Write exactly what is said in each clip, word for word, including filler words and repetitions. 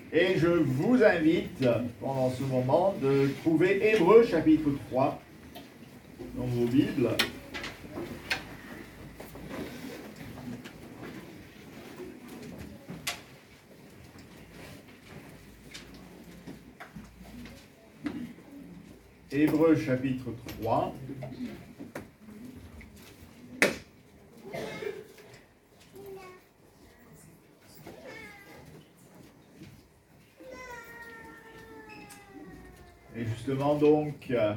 Et je vous invite, pendant ce moment, de trouver Hébreux chapitre trois dans vos Bibles. Hébreux chapitre trois. Et justement, donc, euh,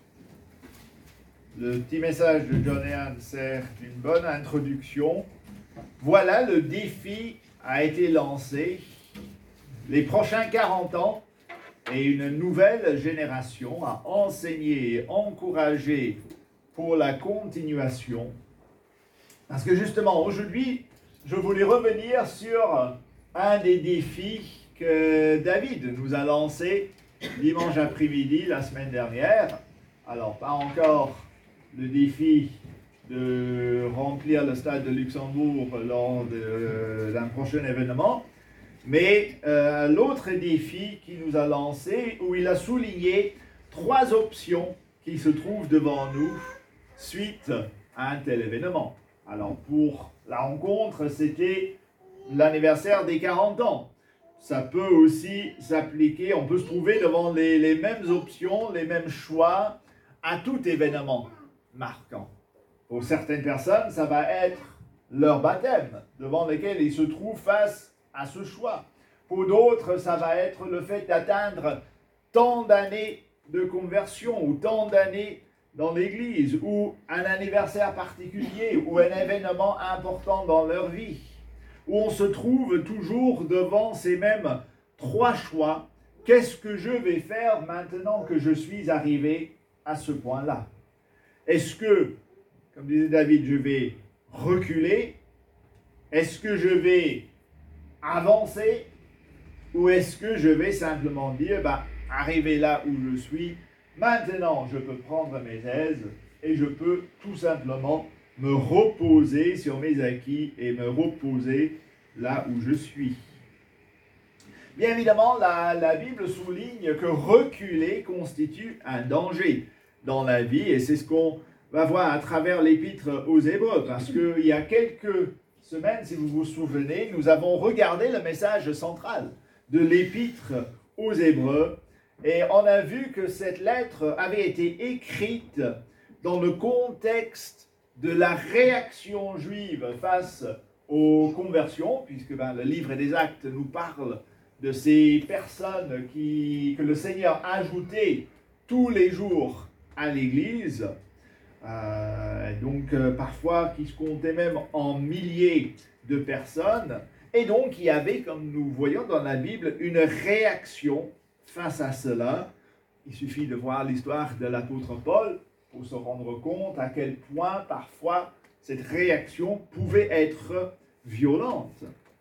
le petit message de John Ean sert d'une bonne introduction. Voilà, le défi a été lancé. Les prochains quarante ans et une nouvelle génération à enseigner et encourager pour la continuation. Parce que justement, aujourd'hui, je voulais revenir sur un des défis que David nous a lancé dimanche après-midi, la semaine dernière. Alors, pas encore le défi de remplir le stade de Luxembourg lors de, euh, d'un prochain événement, mais euh, l'autre défi qu'il nous a lancé, où il a souligné trois options qui se trouvent devant nous suite à un tel événement. Alors, pour la rencontre, c'était l'anniversaire des quarante ans. Ça peut aussi s'appliquer, on peut se trouver devant les, les mêmes options, les mêmes choix à tout événement marquant. Pour certaines personnes, ça va être leur baptême, devant lequel ils se trouvent face à ce choix. Pour d'autres, ça va être le fait d'atteindre tant d'années de conversion ou tant d'années dans l'église ou un anniversaire particulier ou un événement important dans leur vie, où on se trouve toujours devant ces mêmes trois choix. Qu'est-ce que je vais faire maintenant que je suis arrivé à ce point-là? Est-ce que, comme disait David, je vais reculer? Est-ce que je vais avancer? Ou est-ce que je vais simplement dire, bah, arrivé là où je suis, maintenant je peux prendre mes aises et je peux tout simplement me reposer sur mes acquis et me reposer là où je suis. Bien évidemment, la, la Bible souligne que reculer constitue un danger dans la vie, et c'est ce qu'on va voir à travers l'épître aux Hébreux, parce qu'il y a quelques semaines, si vous vous souvenez, nous avons regardé le message central de l'épître aux Hébreux, et on a vu que cette lettre avait été écrite dans le contexte de la réaction juive face aux conversions, puisque ben, le livre des Actes nous parle de ces personnes qui, que le Seigneur ajoutait tous les jours à l'Église, euh, donc euh, parfois qui se comptaient même en milliers de personnes, et donc il y avait, comme nous voyons dans la Bible, une réaction face à cela. Il suffit de voir l'histoire de l'apôtre Paul pour se rendre compte à quel point parfois cette réaction pouvait être violente.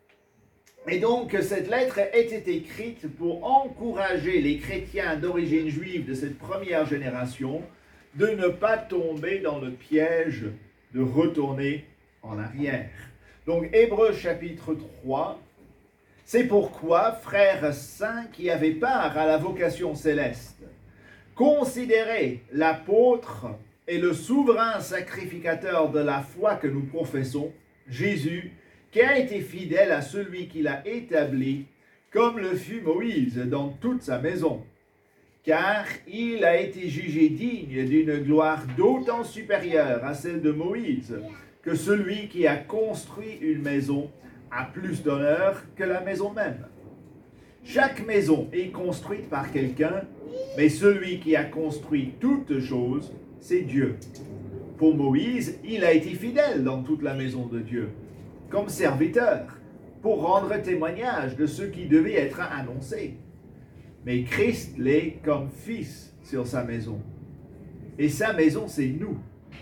Et donc cette lettre était écrite pour encourager les chrétiens d'origine juive de cette première génération de ne pas tomber dans le piège de retourner en arrière. Donc Hébreux chapitre trois, c'est pourquoi, frères saints qui avaient part à la vocation céleste, considérez l'apôtre et le souverain sacrificateur de la foi que nous professons, Jésus, qui a été fidèle à celui qui l'a établi, comme le fut Moïse dans toute sa maison. Car il a été jugé digne d'une gloire d'autant supérieure à celle de Moïse, que celui qui a construit une maison a plus d'honneur que la maison même. Chaque maison est construite par quelqu'un, mais celui qui a construit toutes choses, c'est Dieu. Pour Moïse, il a été fidèle dans toute la maison de Dieu, comme serviteur, pour rendre témoignage de ce qui devait être annoncé. Mais Christ l'est comme fils sur sa maison. Et sa maison, c'est nous.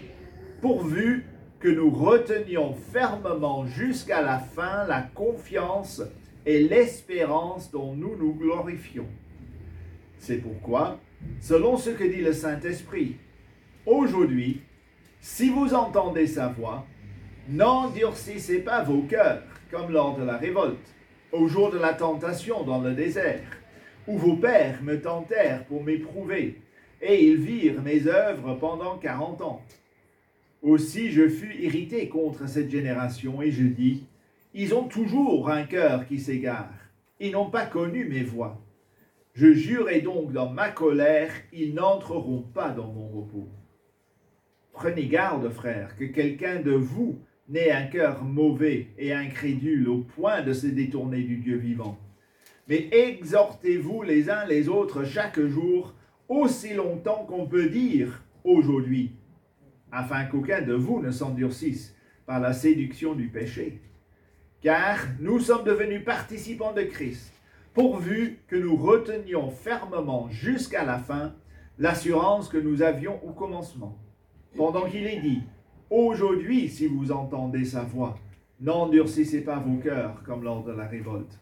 Pourvu que nous retenions fermement jusqu'à la fin la confiance et l'espérance dont nous nous glorifions. C'est pourquoi, selon ce que dit le Saint-Esprit, aujourd'hui, si vous entendez sa voix, n'endurcissez pas vos cœurs, comme lors de la révolte. au jour de la tentation dans le désert, où vos pères me tentèrent pour m'éprouver, et ils virent mes œuvres pendant quarante ans. Aussi je fus irrité contre cette génération, et je dis, ils ont toujours un cœur qui s'égare, ils n'ont pas connu mes voies. Je jurai donc dans ma colère, ils n'entreront pas dans mon repos. Prenez garde, frères, que quelqu'un de vous n'ait un cœur mauvais et incrédule au point de se détourner du Dieu vivant. Mais exhortez-vous les uns les autres chaque jour, aussi longtemps qu'on peut dire aujourd'hui, afin qu'aucun de vous ne s'endurcisse par la séduction du péché. Car nous sommes devenus participants de Christ, pourvu que nous retenions fermement jusqu'à la fin l'assurance que nous avions au commencement. Pendant qu'il est dit, aujourd'hui, si vous entendez sa voix, n'endurcissez pas vos cœurs comme lors de la révolte.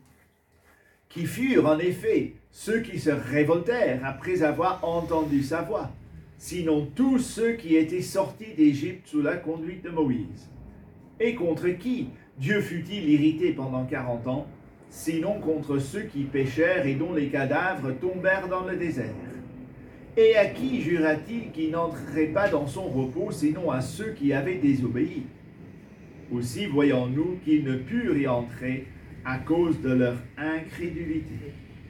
Qui furent en effet ceux qui se révoltèrent après avoir entendu sa voix, sinon tous ceux qui étaient sortis d'Égypte sous la conduite de Moïse. Et contre qui Dieu fut-il irrité pendant quarante ans, sinon contre ceux qui péchèrent et dont les cadavres tombèrent dans le désert? Et à qui jura-t-il qu'il n'entrerait pas dans son repos, sinon à ceux qui avaient désobéi? Aussi voyons-nous qu'ils ne purent y entrer à cause de leur incrédulité.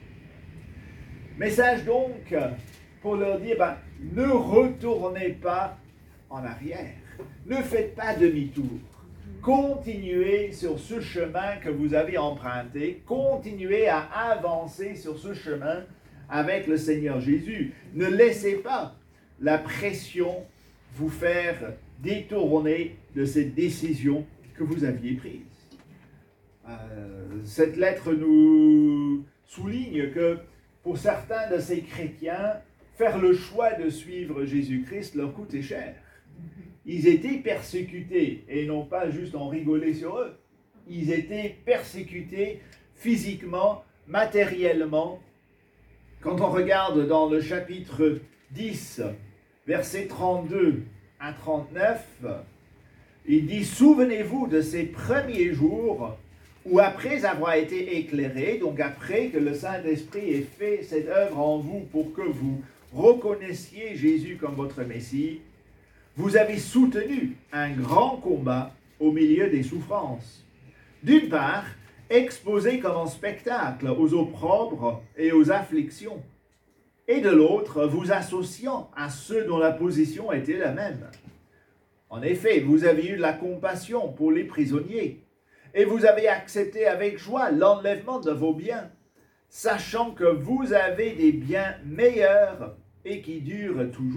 Message donc pour leur dire, ben, ne retournez pas en arrière, ne faites pas demi-tour. Continuez sur ce chemin que vous avez emprunté, continuez à avancer sur ce chemin avec le Seigneur Jésus. Ne laissez pas la pression vous faire détourner de cette décision que vous aviez prise. Euh, cette lettre nous souligne que pour certains de ces chrétiens, faire le choix de suivre Jésus-Christ leur coûtait cher. Ils étaient persécutés, et non pas juste en rigoler sur eux. Ils étaient persécutés physiquement, matériellement. Quand on regarde dans le chapitre dix, versets trente-deux à trente-neuf, il dit « Souvenez-vous de ces premiers jours où après avoir été éclairés, donc après que le Saint-Esprit ait fait cette œuvre en vous pour que vous reconnaissiez Jésus comme votre Messie, vous avez soutenu un grand combat au milieu des souffrances. D'une part, exposé comme en spectacle aux opprobres et aux afflictions, et de l'autre, vous associant à ceux dont la position était la même. En effet, vous avez eu de la compassion pour les prisonniers, et vous avez accepté avec joie l'enlèvement de vos biens, sachant que vous avez des biens meilleurs et qui durent toujours. »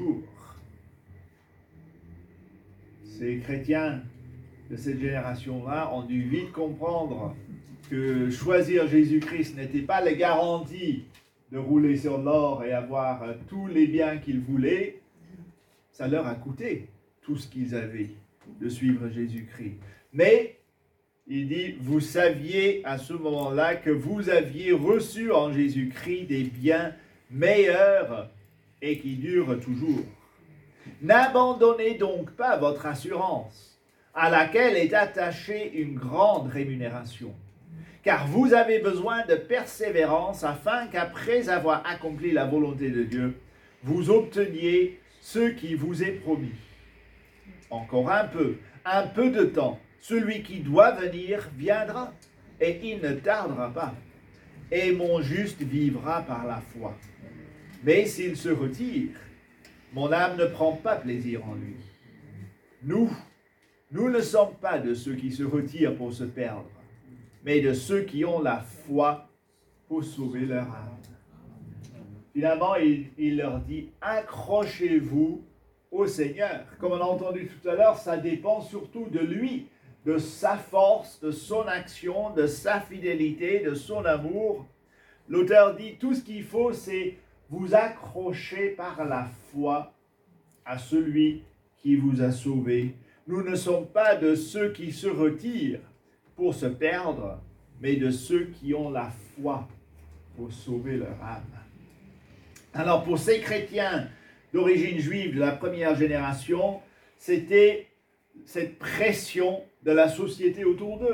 Ces chrétiens de cette génération-là ont dû vite comprendre que choisir Jésus-Christ n'était pas la garantie de rouler sur l'or et avoir tous les biens qu'ils voulaient. Ça leur a coûté tout ce qu'ils avaient de suivre Jésus-Christ. Mais il dit, vous saviez à ce moment-là que vous aviez reçu en Jésus-Christ des biens meilleurs et qui durent toujours. N'abandonnez donc pas votre assurance, à laquelle est attachée une grande rémunération, car vous avez besoin de persévérance afin qu'après avoir accompli la volonté de Dieu, vous obteniez ce qui vous est promis. Encore un peu, un peu de temps, celui qui doit venir viendra, et il ne tardera pas, et mon juste vivra par la foi. Mais s'il se retire, mon âme ne prend pas plaisir en lui. Nous, nous ne sommes pas de ceux qui se retirent pour se perdre, mais de ceux qui ont la foi pour sauver leur âme. Finalement, il, il leur dit, accrochez-vous au Seigneur. Comme on a entendu tout à l'heure, ça dépend surtout de lui, de sa force, de son action, de sa fidélité, de son amour. L'auteur dit, tout ce qu'il faut, c'est vous accrocher par la foi à celui qui vous a sauvé. Nous ne sommes pas de ceux qui se retirent pour se perdre, mais de ceux qui ont la foi pour sauver leur âme. Alors pour ces chrétiens d'origine juive de la première génération, c'était cette pression de la société autour d'eux.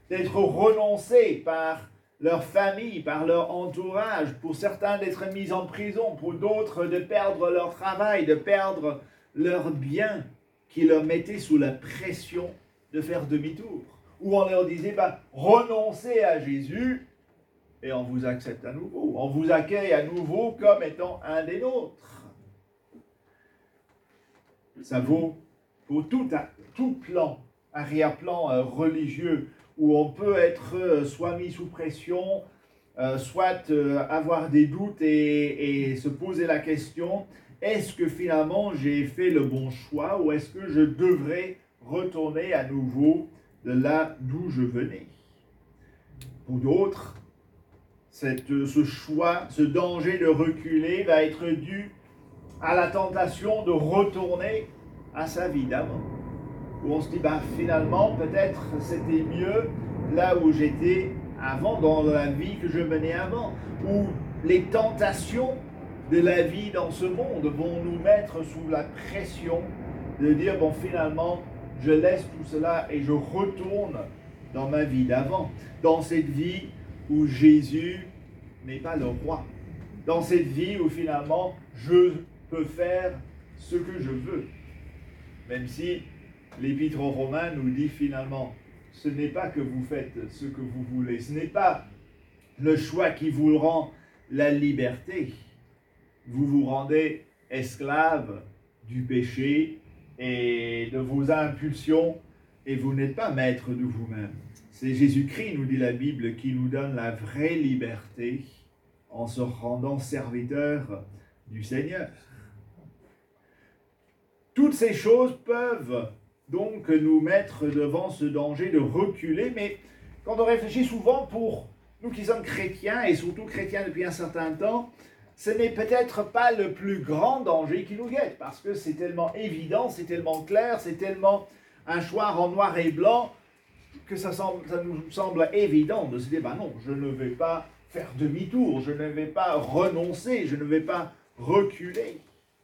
d'être renoncés par leur famille, par leur entourage, pour certains d'être mis en prison, pour d'autres de perdre leur travail, de perdre leurs biens qui leur mettaient sous la pression de faire demi-tour. Ou on leur disait, bah, renoncez à Jésus et on vous accepte à nouveau, on vous accueille à nouveau comme étant un des nôtres. Ça vaut pour tout, tout plan, arrière-plan euh, religieux, où on peut être euh, soit mis sous pression, euh, soit euh, avoir des doutes et, et se poser la question, est-ce que finalement j'ai fait le bon choix ou est-ce que je devrais retourner à nouveau de là d'où je venais? Pour d'autres, cette, ce choix, ce danger de reculer va être dû à la tentation de retourner à sa vie d'avant. Où on se dit, ben, finalement, peut-être c'était mieux là où j'étais avant, dans la vie que je menais avant. Où les tentations de la vie dans ce monde vont nous mettre sous la pression de dire, bon, finalement, je laisse tout cela et je retourne dans ma vie d'avant. Dans cette vie où Jésus n'est pas le roi. Dans cette vie où finalement, je peux faire ce que je veux. Même si l'Épître aux Romains nous dit finalement, ce n'est pas que vous faites ce que vous voulez, ce n'est pas le choix qui vous rend la liberté. Vous vous rendez esclave du péché et de vos impulsions et vous n'êtes pas maître de vous-même. C'est Jésus-Christ, nous dit la Bible, qui nous donne la vraie liberté en se rendant serviteur du Seigneur. Toutes ces choses peuvent donc nous mettre devant ce danger de reculer, mais quand on réfléchit souvent pour nous qui sommes chrétiens, et surtout chrétiens depuis un certain temps, ce n'est peut-être pas le plus grand danger qui nous guette, parce que c'est tellement évident, c'est tellement clair, c'est tellement un choix en noir et blanc, que ça, semble, ça nous semble évident de se dire, ben non, je ne vais pas faire demi-tour, je ne vais pas renoncer, je ne vais pas reculer.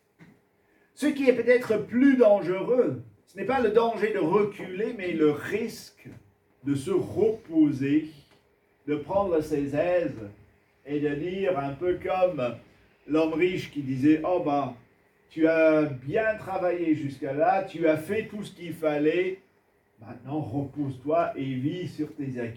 Ce qui est peut-être plus dangereux, ce n'est pas le danger de reculer, mais le risque de se reposer, de prendre ses aises et de dire un peu comme l'homme riche qui disait « Oh bah, tu as bien travaillé jusqu'à là, tu as fait tout ce qu'il fallait, maintenant repose-toi et vis sur tes acquis. »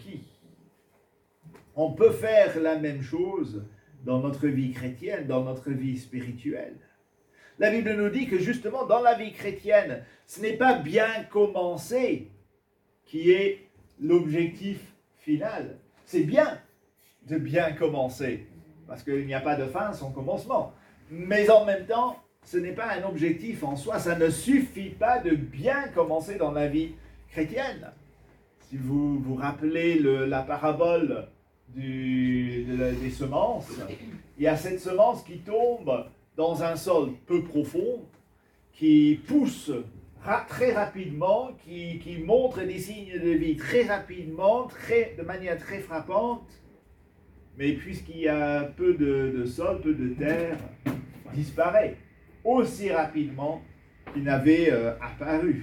On peut faire la même chose dans notre vie chrétienne, dans notre vie spirituelle. La Bible nous dit que justement dans la vie chrétienne, ce n'est pas bien commencer qui est l'objectif final. C'est bien de bien commencer, parce qu'il n'y a pas de fin sans commencement. Mais en même temps, ce n'est pas un objectif en soi. Ça ne suffit pas de bien commencer dans la vie chrétienne. Si vous vous rappelez le, la parabole du, de la, des semences, il y a cette semence qui tombe dans un sol peu profond, qui pousse ra- très rapidement, qui, qui montre des signes de vie très rapidement, très, de manière très frappante, mais puisqu'il y a peu de, de sol, peu de terre, disparaît aussi rapidement qu'il n'avait euh, apparu.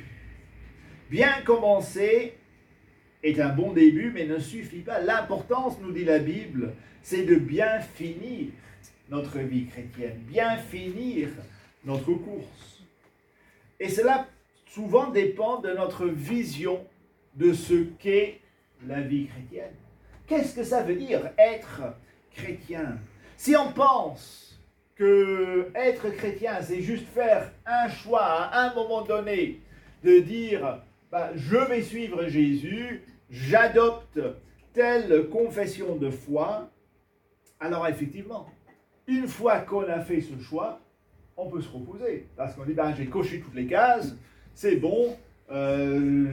Bien commencer est un bon début, mais ne suffit pas. L'importance, nous dit la Bible, c'est de bien finir notre vie chrétienne, bien finir notre course. Et cela souvent dépend de notre vision de ce qu'est la vie chrétienne. Qu'est-ce que ça veut dire être chrétien? Si on pense que être chrétien, c'est juste faire un choix à un moment donné, de dire bah, je vais suivre Jésus, j'adopte telle confession de foi, alors effectivement, une fois qu'on a fait ce choix, on peut se reposer. Parce qu'on dit, ben, j'ai coché toutes les cases, c'est bon, euh,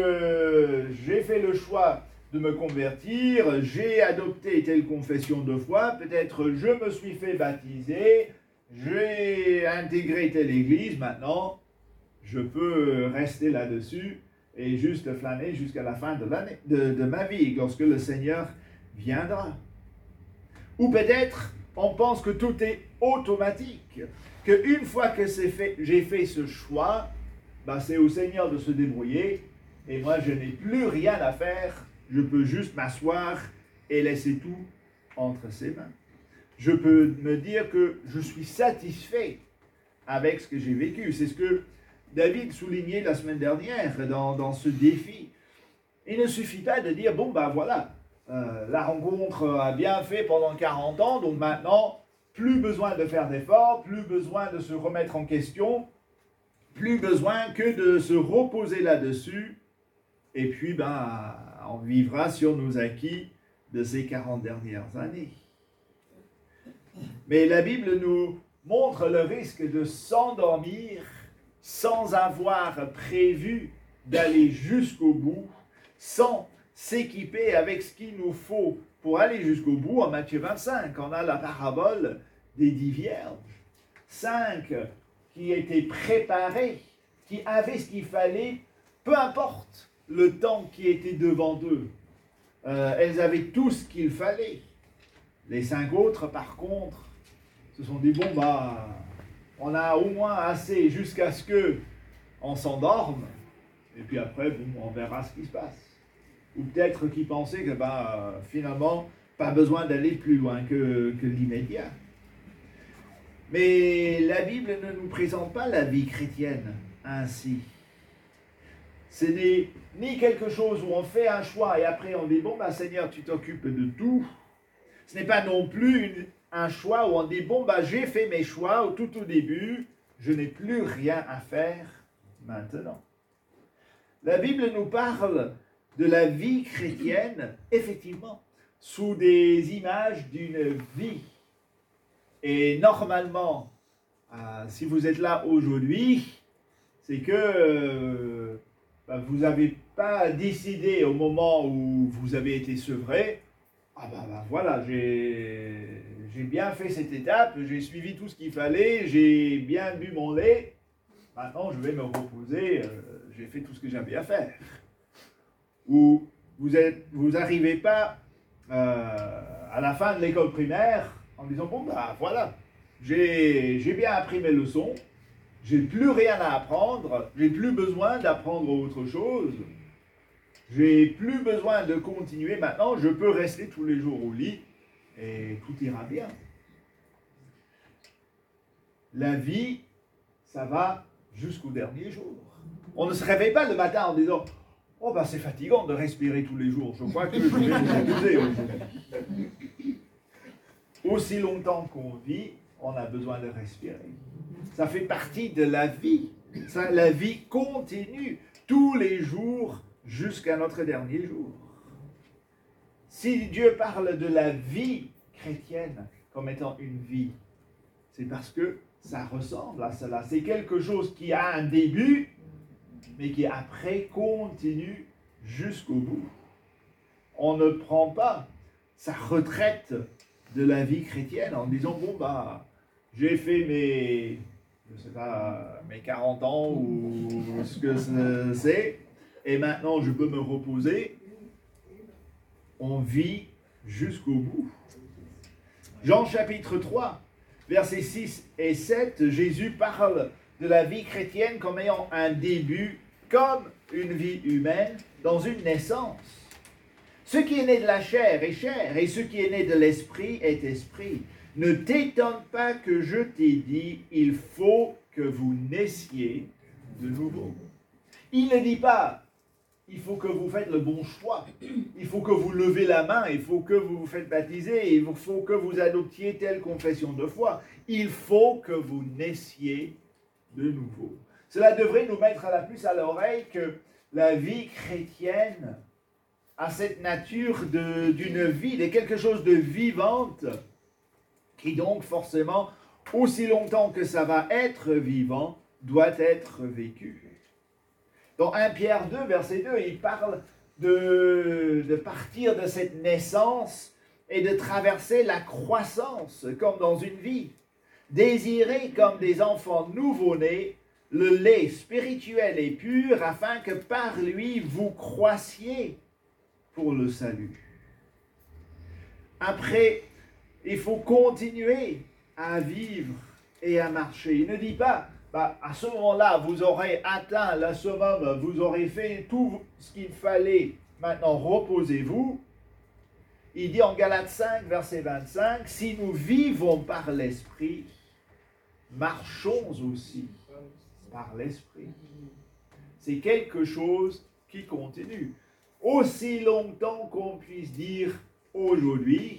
je, j'ai fait le choix de me convertir, j'ai adopté telle confession de foi, peut-être je me suis fait baptiser, j'ai intégré telle église, maintenant, je peux rester là-dessus et juste flâner jusqu'à la fin de, l'année, de, de ma vie, lorsque le Seigneur viendra. Ou peut-être, on pense que tout est automatique, qu'une fois que c'est fait, j'ai fait ce choix, ben c'est au Seigneur de se débrouiller, et moi je n'ai plus rien à faire, Je peux juste m'asseoir et laisser tout entre ses mains. Je peux me dire que je suis satisfait avec ce que j'ai vécu. C'est ce que David soulignait la semaine dernière dans, dans ce défi. Il ne suffit pas de dire, bon ben voilà, euh, la rencontre a bien fait pendant quarante ans, donc maintenant, plus besoin de faire d'efforts, plus besoin de se remettre en question, plus besoin que de se reposer là-dessus, et puis ben, on vivra sur nos acquis de ces quarante dernières années. Mais la Bible nous montre le risque de s'endormir sans avoir prévu d'aller jusqu'au bout, sans s'équiper avec ce qu'il nous faut pour aller jusqu'au bout. En Matthieu vingt-cinq, on a la parabole des dix vierges. Cinq qui étaient préparées, qui avaient ce qu'il fallait, peu importe le temps qui était devant eux. Euh, elles avaient tout ce qu'il fallait. Les cinq autres, par contre, se sont dit, bon, bah, on a au moins assez jusqu'à ce qu'on s'endorme, et puis après, bon, on verra ce qui se passe. Ou peut-être qu'ils pensaient que, bah, finalement, pas besoin d'aller plus loin que, que l'immédiat. Mais la Bible ne nous présente pas la vie chrétienne ainsi. Ce n'est ni quelque chose où on fait un choix et après on dit, bon, bah, Seigneur, tu t'occupes de tout. Ce n'est pas non plus une, un choix où on dit, bon, bah, j'ai fait mes choix au tout au début, je n'ai plus rien à faire maintenant. La Bible nous parle de la vie chrétienne, effectivement, sous des images d'une vie. Et normalement, euh, si vous êtes là aujourd'hui, c'est que euh, bah, vous n'avez pas décidé au moment où vous avez été sevré, ah ben bah, bah, voilà, j'ai, j'ai bien fait cette étape, j'ai suivi tout ce qu'il fallait, j'ai bien bu mon lait, maintenant je vais me reposer, euh, j'ai fait tout ce que j'avais à faire. Ou vous êtes, vous n'arrivez pas euh, à la fin de l'école primaire en disant, bon bah voilà, j'ai, j'ai bien appris mes leçons, j'ai plus rien à apprendre, j'ai plus besoin d'apprendre autre chose, j'ai plus besoin de continuer maintenant, je peux rester tous les jours au lit et tout ira bien. La vie, ça va jusqu'au dernier jour. On ne se réveille pas le matin en disant, oh ben c'est fatigant de respirer tous les jours, je crois que je vais vous amuser aujourd'hui. Aussi longtemps qu'on vit, on a besoin de respirer. Ça fait partie de la vie. Ça, la vie continue tous les jours jusqu'à notre dernier jour. Si Dieu parle de la vie chrétienne comme étant une vie, c'est parce que ça ressemble à cela. C'est quelque chose qui a un début, mais qui après continue jusqu'au bout. On ne prend pas sa retraite de la vie chrétienne en disant, bon bah, j'ai fait mes, je sais pas, mes quarante ans ou ce que c'est, et maintenant je peux me reposer. On vit jusqu'au bout. Jean chapitre trois, versets six et sept, Jésus parle de la vie chrétienne comme ayant un début, comme une vie humaine, dans une naissance. Ce qui est né de la chair est chair, et ce qui est né de l'esprit est esprit. Ne t'étonne pas que je t'ai dit, il faut que vous naissiez de nouveau. Il ne dit pas, il faut que vous faites le bon choix, il faut que vous levez la main, il faut que vous vous faites baptiser, il faut que vous adoptiez telle confession de foi. Il faut que vous naissiez de nouveau. Cela devrait nous mettre à la puce à l'oreille que la vie chrétienne a cette nature de, d'une vie, de quelque chose de vivante, qui donc forcément, aussi longtemps que ça va être vivant, doit être vécu. Dans premier Pierre deux, verset deux, il parle de, de partir de cette naissance et de traverser la croissance comme dans une vie. Désirez comme des enfants nouveau-nés le lait spirituel et pur afin que par lui vous croissiez pour le salut. Après, il faut continuer à vivre et à marcher. Il ne dit pas, bah, à ce moment-là, vous aurez atteint le summum, vous aurez fait tout ce qu'il fallait Maintenant, reposez-vous. Il dit en Galates cinq, verset vingt-cinq, « Si nous vivons par l'Esprit, marchons aussi par l'Esprit. » C'est quelque chose qui continue. Aussi longtemps qu'on puisse dire aujourd'hui,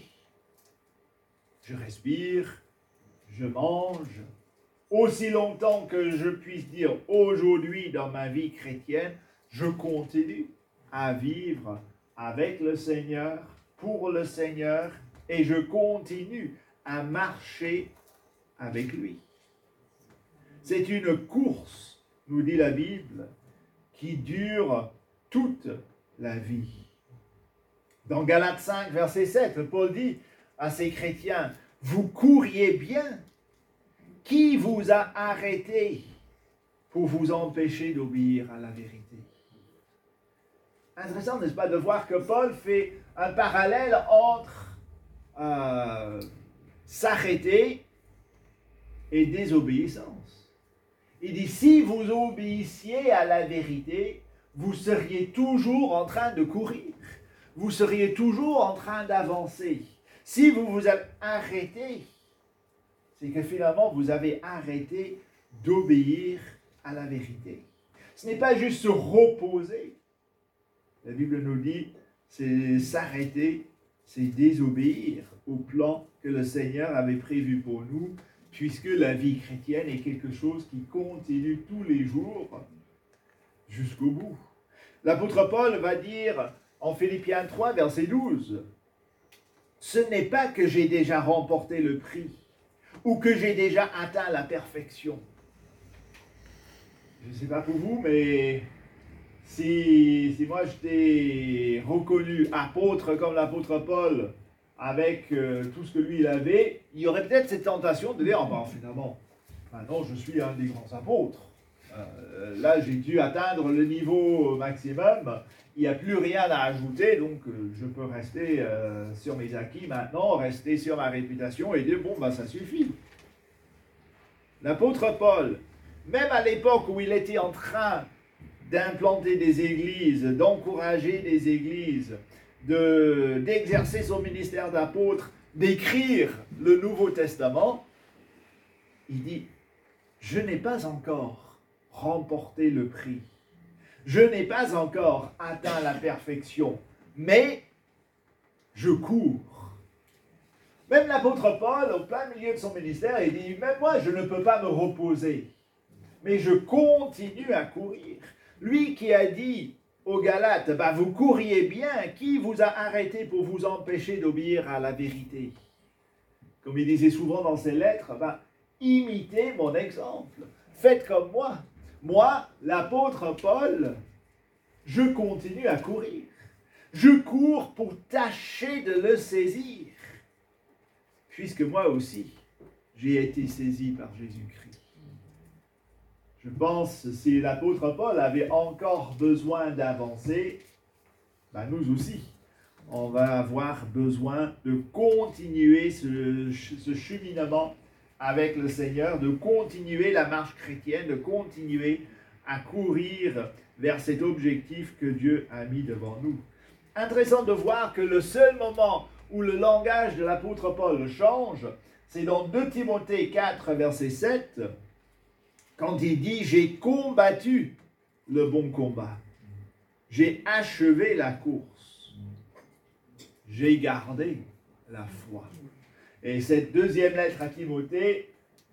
je respire, je mange, aussi longtemps que je puisse dire aujourd'hui dans ma vie chrétienne, je continue à vivre avec le Seigneur, pour le Seigneur, et je continue à marcher avec lui. C'est une course, nous dit la Bible, qui dure toute la vie. Dans Galates cinq, verset sept, Paul dit à ces chrétiens, « Vous couriez bien. Qui vous a arrêté pour vous empêcher d'obéir à la vérité? » Intéressant, n'est-ce pas, de voir que Paul fait un parallèle entre euh, s'arrêter et désobéissance. Il dit, si vous obéissiez à la vérité, vous seriez toujours en train de courir. Vous seriez toujours en train d'avancer. Si vous vous êtes arrêté, c'est que finalement vous avez arrêté d'obéir à la vérité. Ce n'est pas juste se reposer. La Bible nous dit, c'est s'arrêter, c'est désobéir au plan que le Seigneur avait prévu pour nous, puisque la vie chrétienne est quelque chose qui continue tous les jours jusqu'au bout. L'apôtre Paul va dire en Philippiens trois, verset douze, « Ce n'est pas que j'ai déjà remporté le prix ou que j'ai déjà atteint la perfection. » Je ne sais pas pour vous, mais si, si moi j'étais reconnu apôtre comme l'apôtre Paul, avec euh, tout ce que lui il avait, il y aurait peut-être cette tentation de dire, oh ben, finalement, maintenant je suis un des grands apôtres. Euh, là j'ai dû atteindre le niveau maximum, il n'y a plus rien à ajouter, donc euh, je peux rester euh, sur mes acquis maintenant, rester sur ma réputation et dire, bon ben ça suffit. L'apôtre Paul, même à l'époque où il était en train d'implanter des églises, d'encourager des églises, de, d'exercer son ministère d'apôtre, d'écrire le Nouveau Testament, il dit, je n'ai pas encore remporté le prix. Je n'ai pas encore atteint la perfection, mais je cours. Même l'apôtre Paul, au plein milieu de son ministère, il dit, même moi, je ne peux pas me reposer, mais je continue à courir. Lui qui a dit aux Galates, bah, vous couriez bien, qui vous a arrêté pour vous empêcher d'obéir à la vérité? Comme il disait souvent dans ses lettres, bah, imitez mon exemple, faites comme moi. Moi, l'apôtre Paul, je continue à courir. Je cours pour tâcher de le saisir, puisque moi aussi, j'ai été saisi par Jésus-Christ. Je pense, si l'apôtre Paul avait encore besoin d'avancer, ben nous aussi, on va avoir besoin de continuer ce, ce cheminement avec le Seigneur, de continuer la marche chrétienne, de continuer à courir vers cet objectif que Dieu a mis devant nous. Intéressant de voir que le seul moment où le langage de l'apôtre Paul change, c'est dans deux Timothée quatre, verset sept, quand il dit « J'ai combattu le bon combat, j'ai achevé la course, j'ai gardé la foi. » Et cette deuxième lettre à Timothée,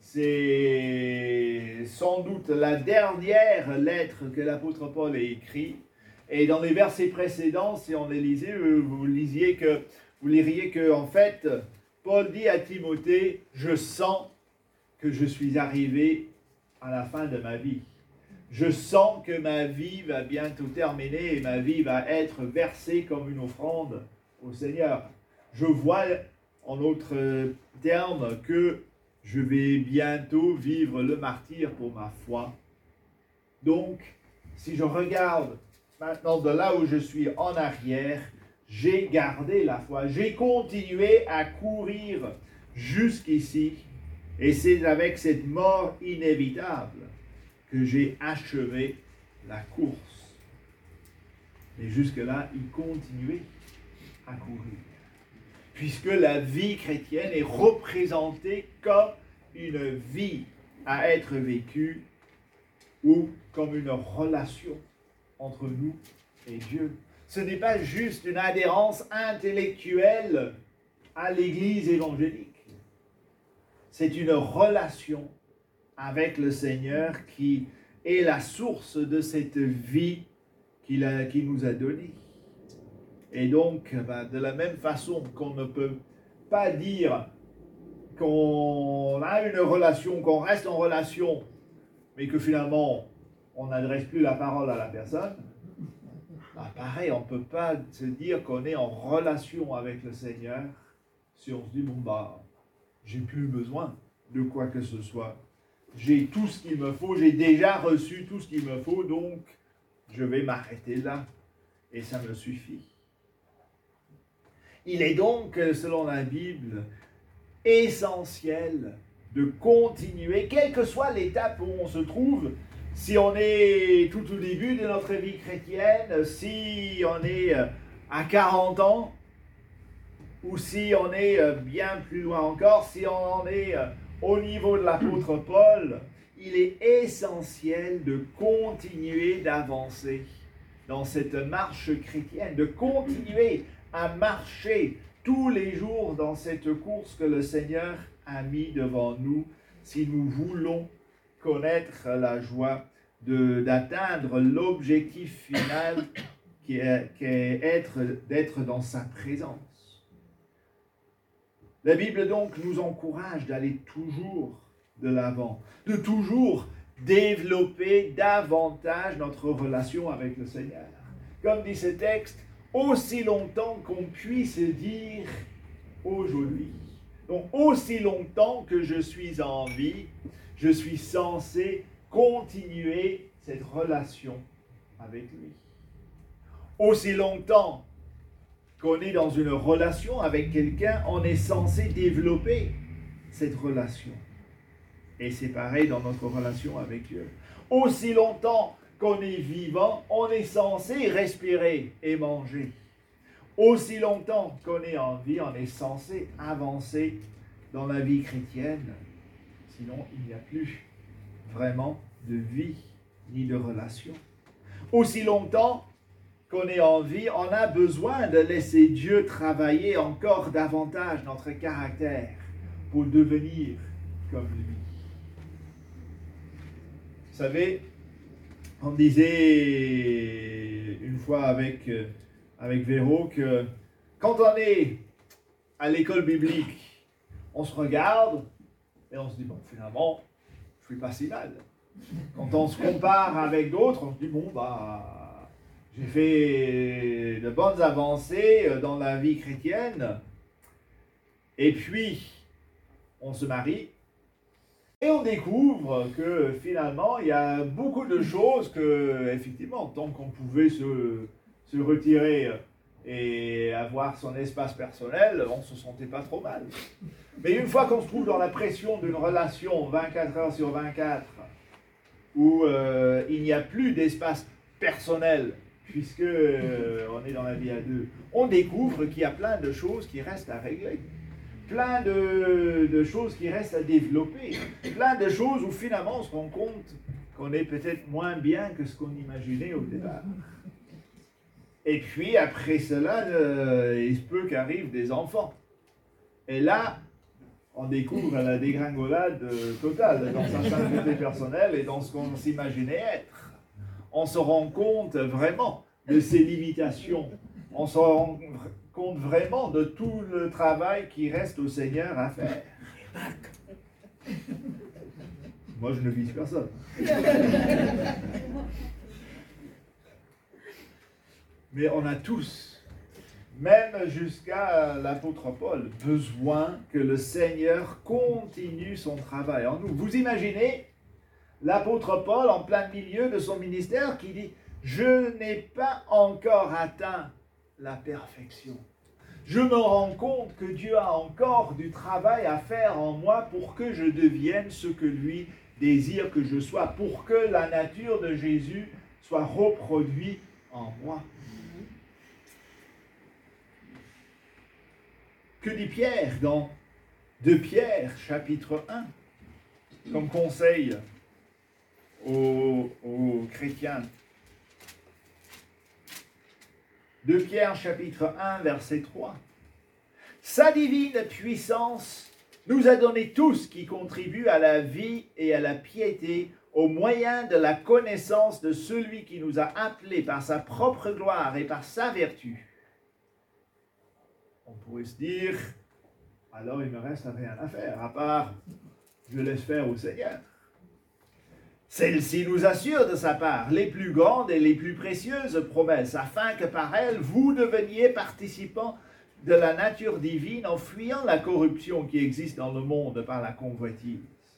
c'est sans doute la dernière lettre que l'apôtre Paul a écrite. Et dans les versets précédents, si on les lisait, vous lisiez que, vous liriez que, en fait, Paul dit à Timothée, je sens que je suis arrivé à la fin de ma vie. Je sens que ma vie va bientôt terminer et ma vie va être versée comme une offrande au Seigneur. Je vois, en d'autres termes, que je vais bientôt vivre le martyre pour ma foi. Donc, si je regarde maintenant de là où je suis en arrière, j'ai gardé la foi. J'ai continué à courir jusqu'ici. Et c'est avec cette mort inévitable que j'ai achevé la course. Et jusque-là, il continuait à courir. Puisque la vie chrétienne est représentée comme une vie à être vécue ou comme une relation entre nous et Dieu. Ce n'est pas juste une adhérence intellectuelle à l'Église évangélique. C'est une relation avec le Seigneur qui est la source de cette vie qu'il a, qu'il nous a donnée. Et donc, ben, de la même façon qu'on ne peut pas dire qu'on a une relation, qu'on reste en relation, mais que finalement, on n'adresse plus la parole à la personne, ben, pareil, on ne peut pas se dire qu'on est en relation avec le Seigneur si on se dit, bon, bah, j'ai plus besoin de quoi que ce soit. J'ai tout ce qu'il me faut, j'ai déjà reçu tout ce qu'il me faut, donc je vais m'arrêter là et ça me suffit. Il est donc, selon la Bible, essentiel de continuer, quelle que soit l'étape où on se trouve, si on est tout au début de notre vie chrétienne, si on est à quarante ans, ou si on est bien plus loin encore, si on en est au niveau de l'apôtre Paul, il est essentiel de continuer d'avancer dans cette marche chrétienne, de continuer à marcher tous les jours dans cette course que le Seigneur a mis devant nous, si nous voulons connaître la joie de, d'atteindre l'objectif final qui est, qui est être, d'être dans sa présence. La Bible donc nous encourage d'aller toujours de l'avant, de toujours développer davantage notre relation avec le Seigneur. Comme dit ce texte, aussi longtemps qu'on puisse dire aujourd'hui. Donc aussi longtemps que je suis en vie, je suis censé continuer cette relation avec lui. Aussi longtemps qu'on est dans une relation avec quelqu'un, on est censé développer cette relation. Et c'est pareil dans notre relation avec Dieu. Aussi longtemps qu'on est vivant, on est censé respirer et manger. Aussi longtemps qu'on est en vie, on est censé avancer dans la vie chrétienne. Sinon, il n'y a plus vraiment de vie ni de relation. Aussi longtemps qu'on est en vie, on a besoin de laisser Dieu travailler encore davantage notre caractère pour devenir comme lui. Vous savez, on disait une fois avec, avec Véro que quand on est à l'école biblique, on se regarde et on se dit, bon, finalement, je ne suis pas si mal. Quand on se compare avec d'autres, on se dit, bon, bah, j'ai fait de bonnes avancées dans la vie chrétienne. Et puis, on se marie. Et on découvre que finalement, il y a beaucoup de choses que, effectivement, tant qu'on pouvait se, se retirer et avoir son espace personnel, on ne se sentait pas trop mal. Mais une fois qu'on se trouve dans la pression d'une relation vingt-quatre heures sur vingt-quatre, où euh, il n'y a plus d'espace personnel, puisque euh, on est dans la vie à deux, on découvre qu'il y a plein de choses qui restent à régler. Plein de, de choses qui restent à développer, plein de choses où finalement on se rend compte qu'on est peut-être moins bien que ce qu'on imaginait au départ. Et puis après cela, euh, il se peut qu'arrivent des enfants. Et là, on découvre la dégringolade totale dans sa sainteté personnelle et dans ce qu'on s'imaginait être. On se rend compte vraiment de ses limitations. On se rend compte vraiment de tout le travail qui reste au Seigneur à faire. Moi, je ne vise personne. Mais on a tous, même jusqu'à l'apôtre Paul, besoin que le Seigneur continue son travail en nous. Vous imaginez l'apôtre Paul en plein milieu de son ministère qui dit « Je n'ai pas encore atteint la perfection. Je me rends compte que Dieu a encore du travail à faire en moi pour que je devienne ce que lui désire que je sois, pour que la nature de Jésus soit reproduite en moi. » Que dit Pierre dans deux Pierre, chapitre un, comme conseil aux, aux chrétiens? deux Pierre, chapitre un, verset trois. Sa divine puissance nous a donné tout ce qui contribue à la vie et à la piété au moyen de la connaissance de celui qui nous a appelés par sa propre gloire et par sa vertu. On pourrait se dire, alors il me reste rien à faire, à part je laisse faire au Seigneur. Celle-ci nous assure de sa part les plus grandes et les plus précieuses promesses, afin que par elles vous deveniez participants de la nature divine en fuyant la corruption qui existe dans le monde par la convoitise.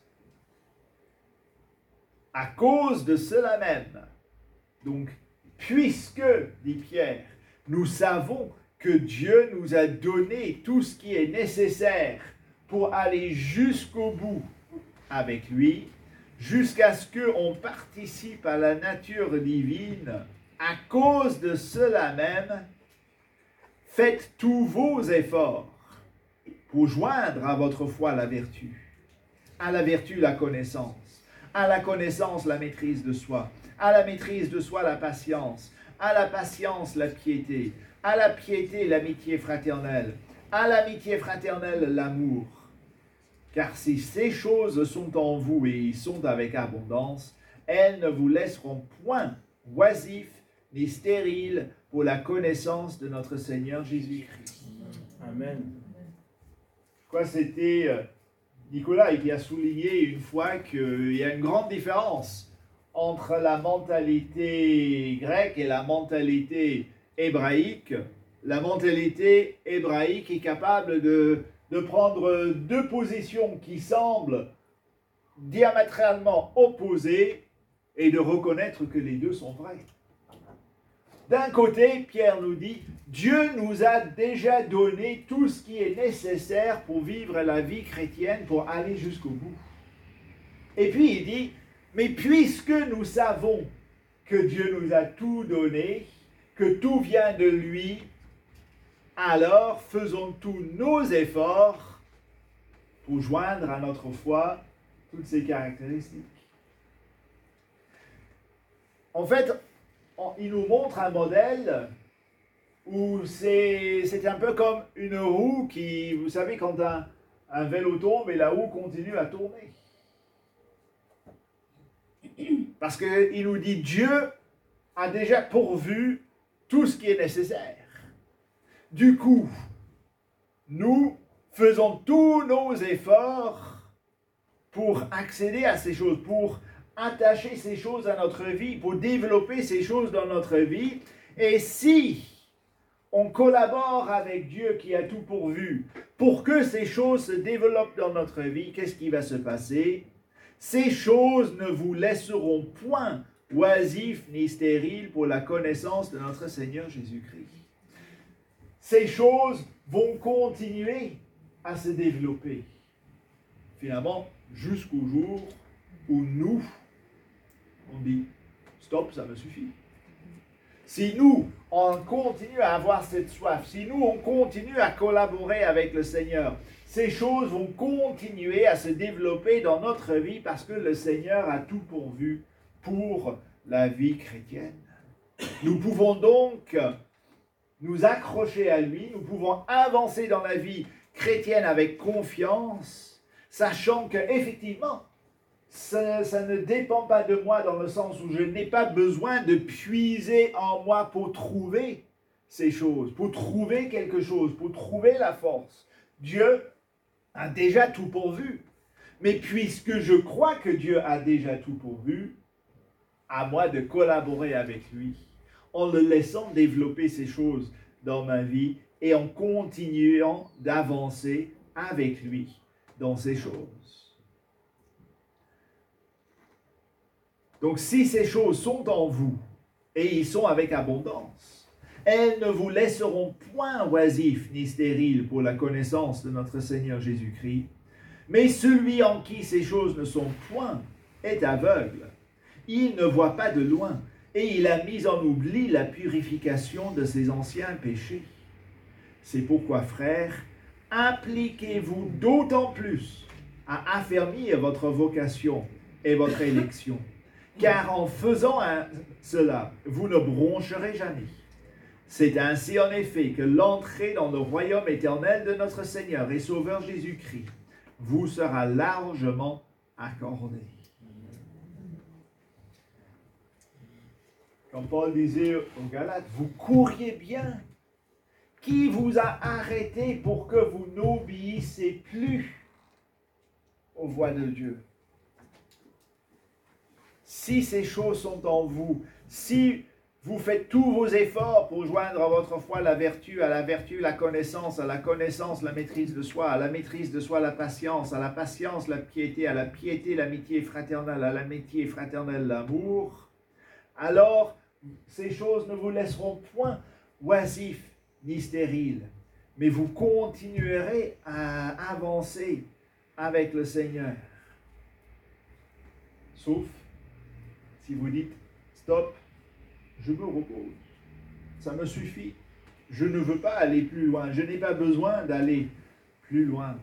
À cause de cela même, donc, puisque, dit Pierre, nous savons que Dieu nous a donné tout ce qui est nécessaire pour aller jusqu'au bout avec lui, jusqu'à ce qu'on participe à la nature divine, à cause de cela même, faites tous vos efforts pour joindre à votre foi la vertu, à la vertu la connaissance, à la connaissance la maîtrise de soi, à la maîtrise de soi la patience, à la patience la piété, à la piété l'amitié fraternelle, à l'amitié fraternelle l'amour. Car si ces choses sont en vous et y sont avec abondance, elles ne vous laisseront point oisifs ni stériles pour la connaissance de notre Seigneur Jésus-Christ. Amen. Quoi, c'était Nicolas qui a souligné une fois qu'il y a une grande différence entre la mentalité grecque et la mentalité hébraïque. La mentalité hébraïque est capable de, de prendre deux positions qui semblent diamétralement opposées et de reconnaître que les deux sont vraies. D'un côté, Pierre nous dit, Dieu nous a déjà donné tout ce qui est nécessaire pour vivre la vie chrétienne, pour aller jusqu'au bout. Et puis il dit, mais puisque nous savons que Dieu nous a tout donné, que tout vient de lui, alors faisons tous nos efforts pour joindre à notre foi toutes ces caractéristiques. En fait, on, il nous montre un modèle où c'est, c'est un peu comme une roue qui, vous savez, quand un, un vélo tombe et la roue continue à tourner. Parce qu'il nous dit, Dieu a déjà pourvu tout ce qui est nécessaire. Du coup, nous faisons tous nos efforts pour accéder à ces choses, pour attacher ces choses à notre vie, pour développer ces choses dans notre vie. Et si on collabore avec Dieu qui a tout pourvu pour que ces choses se développent dans notre vie, qu'est-ce qui va se passer? Ces choses ne vous laisseront point oisifs ni stériles pour la connaissance de notre Seigneur Jésus-Christ. Ces choses vont continuer à se développer, finalement, jusqu'au jour où nous, on dit, stop, ça me suffit. Si nous, on continue à avoir cette soif, si nous, on continue à collaborer avec le Seigneur, ces choses vont continuer à se développer dans notre vie parce que le Seigneur a tout pourvu pour la vie chrétienne. Nous pouvons donc nous accrocher à lui, nous pouvons avancer dans la vie chrétienne avec confiance, sachant qu'effectivement, ça, ça ne dépend pas de moi dans le sens où je n'ai pas besoin de puiser en moi pour trouver ces choses, pour trouver quelque chose, pour trouver la force. Dieu a déjà tout pourvu. Mais puisque je crois que Dieu a déjà tout pourvu, à moi de collaborer avec lui, en le laissant développer ces choses dans ma vie et en continuant d'avancer avec lui dans ces choses. Donc si ces choses sont en vous et ils sont avec abondance, elles ne vous laisseront point oisifs ni stériles pour la connaissance de notre Seigneur Jésus-Christ, mais celui en qui ces choses ne sont point est aveugle. Il ne voit pas de loin, et il a mis en oubli la purification de ses anciens péchés. C'est pourquoi, frères, Impliquez-vous d'autant plus à affermir votre vocation et votre élection, car en faisant un, cela, vous ne broncherez jamais. C'est ainsi en effet que l'entrée dans le royaume éternel de notre Seigneur et Sauveur Jésus-Christ vous sera largement accordée. Comme Paul disait aux Galates, vous couriez bien. Qui vous a arrêté pour que vous n'obéissiez plus aux voix de Dieu? Si ces choses sont en vous, si vous faites tous vos efforts pour joindre à votre foi la vertu, à la vertu la connaissance, à la connaissance la maîtrise de soi, à la maîtrise de soi la patience, à la patience la piété, à la piété l'amitié fraternelle, à l'amitié fraternelle l'amour, alors ces choses ne vous laisseront point oisifs ni stériles, mais vous continuerez à avancer avec le Seigneur. Sauf si vous dites, stop, je me repose, ça me suffit, je ne veux pas aller plus loin, je n'ai pas besoin d'aller plus loin.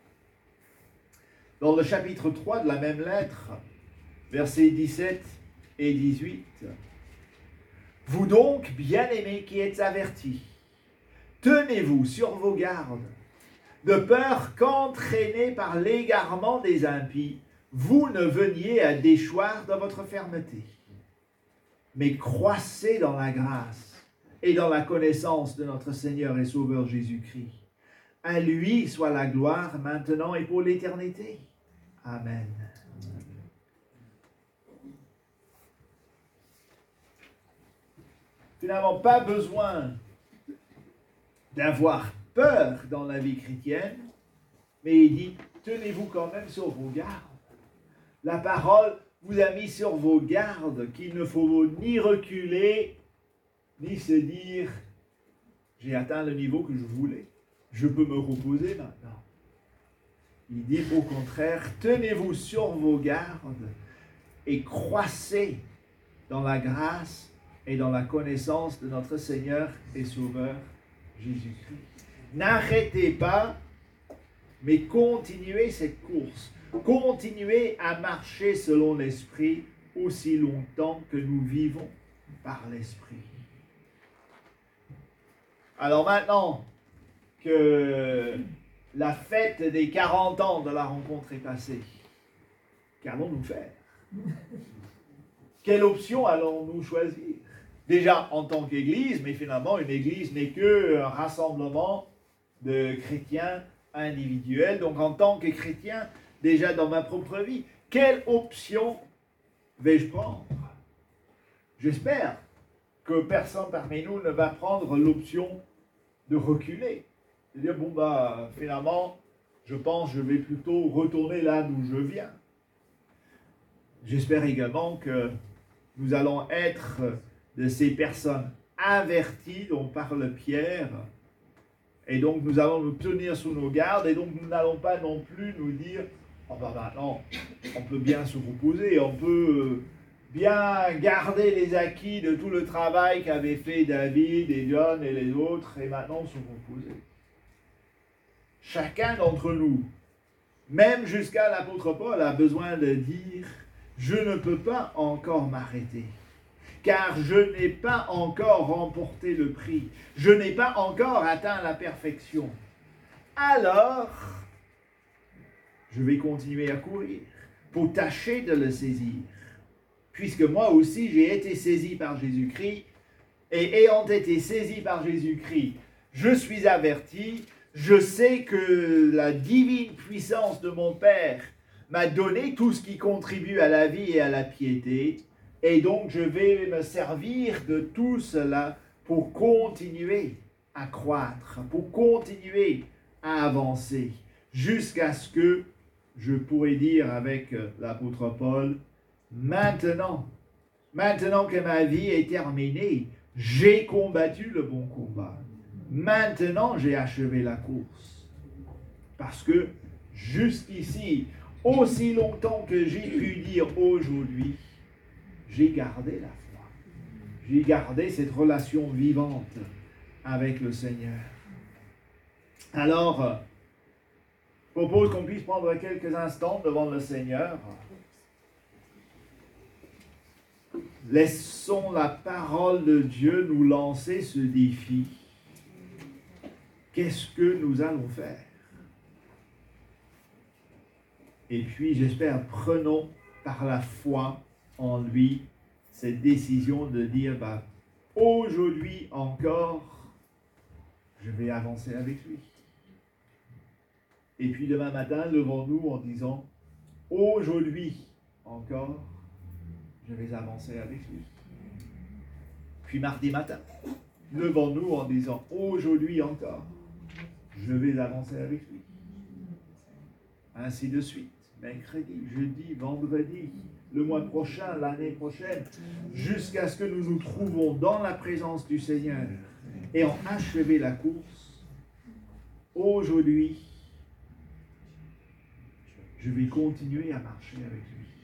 Dans le chapitre trois de la même lettre, versets dix-sept et dix-huit, « Vous donc, bien-aimés qui êtes avertis, tenez-vous sur vos gardes, de peur qu'entraînés par l'égarement des impies, vous ne veniez à déchoir dans votre fermeté. Mais croissez dans la grâce et dans la connaissance de notre Seigneur et Sauveur Jésus-Christ. À lui soit la gloire maintenant et pour l'éternité. Amen. » Finalement, pas besoin d'avoir peur dans la vie chrétienne, mais il dit, tenez-vous quand même sur vos gardes. La parole vous a mis sur vos gardes qu'il ne faut ni reculer, ni se dire, j'ai atteint le niveau que je voulais, je peux me reposer maintenant. Il dit au contraire, tenez-vous sur vos gardes et croissez dans la grâce et dans la connaissance de notre Seigneur et Sauveur Jésus-Christ. N'arrêtez pas, mais continuez cette course. Continuez à marcher selon l'Esprit aussi longtemps que nous vivons par l'Esprit. Alors maintenant que la fête des quarante ans de la rencontre est passée, qu'allons-nous faire? Quelle option allons-nous choisir? Déjà en tant qu'Église, mais finalement une Église n'est qu'un rassemblement de chrétiens individuels. Donc en tant que chrétien, déjà dans ma propre vie, quelle option vais-je prendre? J'espère que personne parmi nous ne va prendre l'option de reculer. C'est-à-dire, bon bah finalement, je pense que je vais plutôt retourner là d'où je viens. J'espère également que nous allons être de ces personnes averties dont parle Pierre, et donc nous allons nous tenir sous nos gardes, et donc nous n'allons pas non plus nous dire, oh ben maintenant, on peut bien se reposer, on peut bien garder les acquis de tout le travail qu'avaient fait David et John et les autres, et maintenant se reposer. Chacun d'entre nous, même jusqu'à l'apôtre Paul, a besoin de dire, je ne peux pas encore m'arrêter, car je n'ai pas encore remporté le prix, je n'ai pas encore atteint la perfection. Alors, je vais continuer à courir pour tâcher de le saisir, puisque moi aussi j'ai été saisi par Jésus-Christ, et ayant été saisi par Jésus-Christ, je suis averti, je sais que la divine puissance de mon Père m'a donné tout ce qui contribue à la vie et à la piété, et donc je vais me servir de tout cela pour continuer à croître, pour continuer à avancer, jusqu'à ce que je pourrais dire avec l'apôtre Paul, maintenant, maintenant que ma vie est terminée, j'ai combattu le bon combat. Maintenant, j'ai achevé la course. Parce que jusqu'ici, aussi longtemps que j'ai pu dire aujourd'hui, j'ai gardé la foi. J'ai gardé cette relation vivante avec le Seigneur. Alors, propose qu'on puisse prendre quelques instants devant le Seigneur. Laissons la parole de Dieu nous lancer ce défi. Qu'est-ce que nous allons faire? Et puis, j'espère, prenons par la foi en lui cette décision de dire, bah, aujourd'hui encore, je vais avancer avec lui. Et puis demain matin, levons-nous en disant, aujourd'hui encore, je vais avancer avec lui. Puis mardi matin, levons-nous en disant, aujourd'hui encore, je vais avancer avec lui. Ainsi de suite, mercredi, jeudi, vendredi, le mois prochain, l'année prochaine, jusqu'à ce que nous nous trouvons dans la présence du Seigneur et en achever la course. Aujourd'hui, je vais continuer à marcher avec lui.